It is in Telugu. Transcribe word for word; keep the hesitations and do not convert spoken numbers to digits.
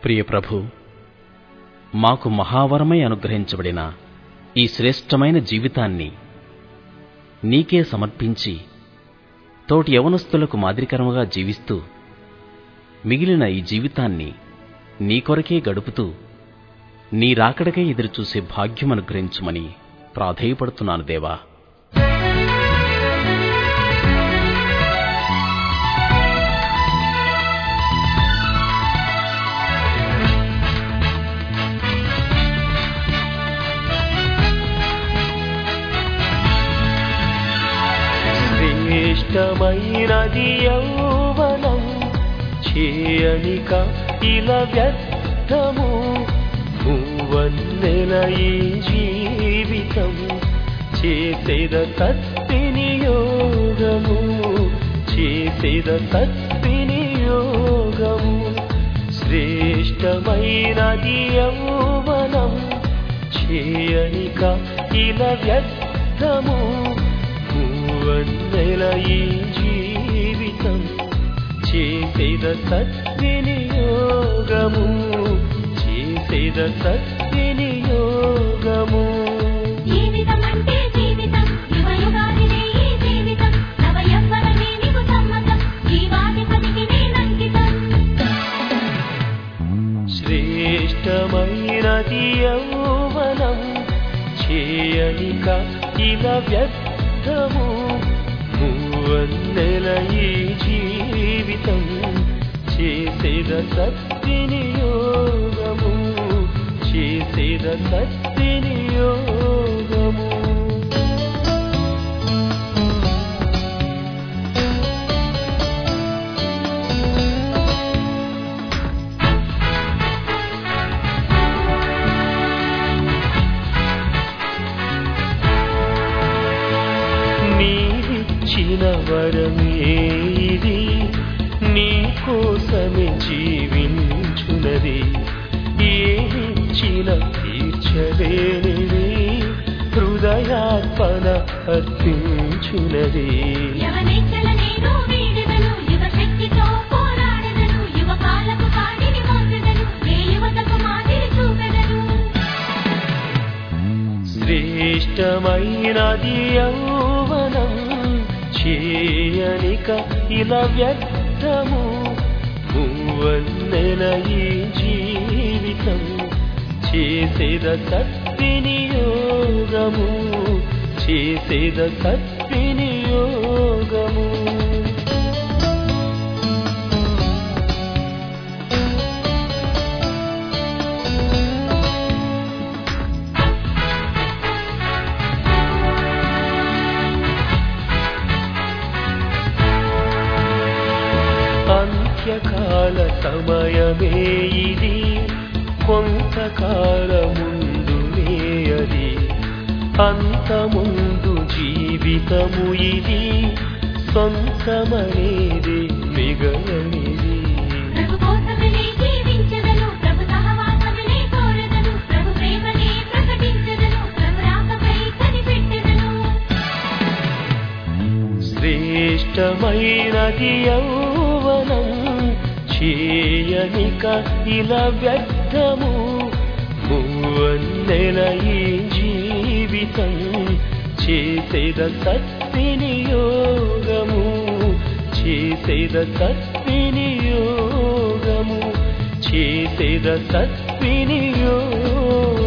ప్రియ ప్రభు, మాకు మహావరమై అనుగ్రహించబడిన ఈ శ్రేష్టమైన జీవితాన్ని నీకే సమర్పించి తోటి యవనస్తులకు మాదిరికరముగా జీవిస్తూ మిగిలిన ఈ జీవితాన్ని నీ కొరకే గడుపుతూ నీ రాకడకై ఎదురుచూసే భాగ్యమనుగ్రహించుమని ప్రాధేయపడుతున్నాను దేవా. శ్రేష్టమైనది యౌవనం, చేయనిక ఇలా వ్యర్థము, మూవన్నెల ఈ జీవితం, చేసేద సద్వినియోగము, చేసేద సద్వినియోగము. శ్రేష్టమైనది యౌవనం, చేయనిక ఇలా వ్యర్థము, మూవన్నెల ఈ జీవితం, చేసేద సద్వినియోగము, చేసేద సద్వినియోగము. జీవితమంటే జీవితం, యువయుగానిదే ఈ జీవితం, నవ యవ్వనమే నీకు సమ్మతం, జీవాధిపతికి నేనంకితం. శ్రేష్టమైనది యౌవనం, చేయనిక ఇలా వ్యర్థము, మూవన్నెల ఈ జీవితం, చేసేద సద్వినియోగము, చేసేద సద్వినియోగము. నీవిచ్చిన వరమే ఇది, నీ కోసమే జీవించునది, ఏమిచ్చిన తీర్చలేనిది, హృదయార్పణ అర్పించునది. యవనేచ్ఛల నేను వీడెదను, యువశక్తితో పోరాడెదను, యువకాలపు కాడిని మోసెదను, ఏ యువతకు మాదిరి చూపెదను. శ్రేష్టమైనది యౌవనం, చేయనిక ఇలా వ్యర్థము, మూవన్నెల ఈ జీవితం, చేసేద సద్వినియోగము, చేసేద సద్వినియోగము. అంత్యకాల సమయమే ఇది, కొంతకాలముందునే అది, అంతముందు జీవితము ఇది, సొంతమనేది మిగలనిది. ప్రభు కోసమే జీవించెదను, ప్రభు సహవాసమే కోరెదను, ప్రభు ప్రేమనే ప్రకటించెదను, ప్రభు రాకపై కనిపెట్టెదను. శ్రేష్టమైనది యౌవనం, చేయనిక ఇలా వ్యర్థము, మూవన్నెల ఈ జీవితం, చేసేద సద్వినియోగము, చేసేద సద్వినియోగము, చేసేద సద్వినియోగము.